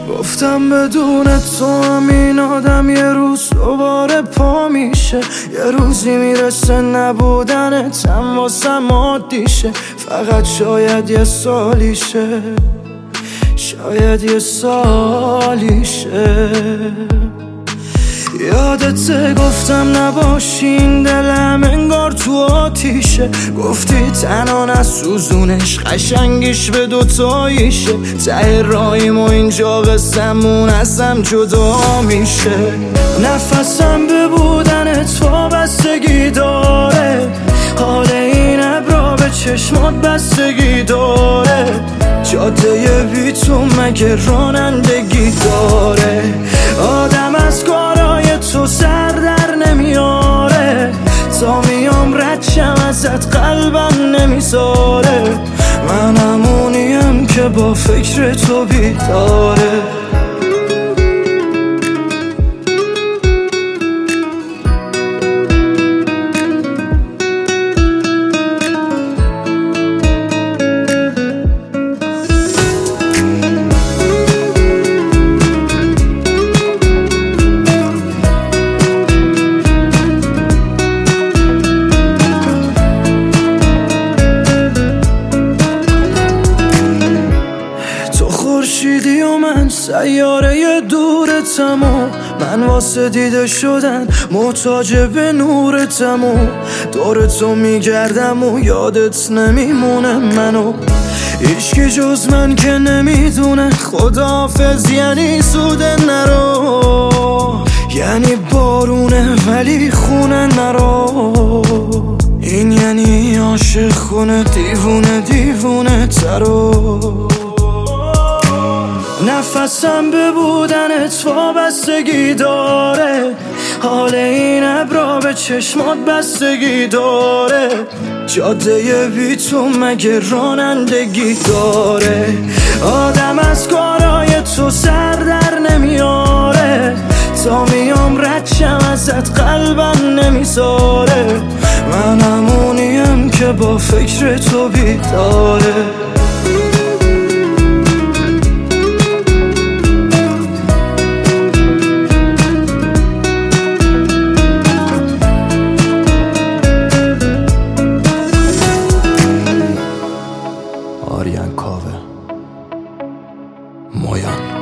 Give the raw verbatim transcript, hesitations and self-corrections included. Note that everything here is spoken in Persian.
گفتم بدون تو همین آدم یه روز دوباره پا میشه، یه روزی میرسه نبودنت هم واسم عادیشه. فقط شاید یه سالیشه، شاید یه سالیشه. یادته گفتم نباشین دلم انگار تو آتیشه، گفتی تنها نسوزونش قشنگیش به دوتاییشه. ته رایم و اینجا قسمون ازم جدا میشه. نفسم به بودنت وابستگی داره، حال این ابرا به چشمات بستگی داره. جاده بی تو مگه رانندگی داره؟ آدم از کارای تو سر در نمیاره، تا میام ردشم ازت قلبم نمیذاره. من همونیم که با فکر تو بیداره. خورشیدی و من سیاره دورتم و من واسه دیده شدن محتاج به نورتم و دور تو میگردم و یادت نمیمونه منو. هیچکی جز من که نمیدونه خداحافظ یعنی سوده نرو، یعنی بارونه ولی خونه نرو. این یعنی عاشق خونه دیوونه دیوونه ترو. نفسم به بودنت وابستگی داره، حال این ابرا به چشمات بستگی داره. جاده بی تو مگه رانندگی داره؟ آدم از کارای تو سر در نمیاره، تا میام ردشم ازت قلبم نمیذاره. من همونیم که با فکر تو بیداره. آریان کاوه مویان.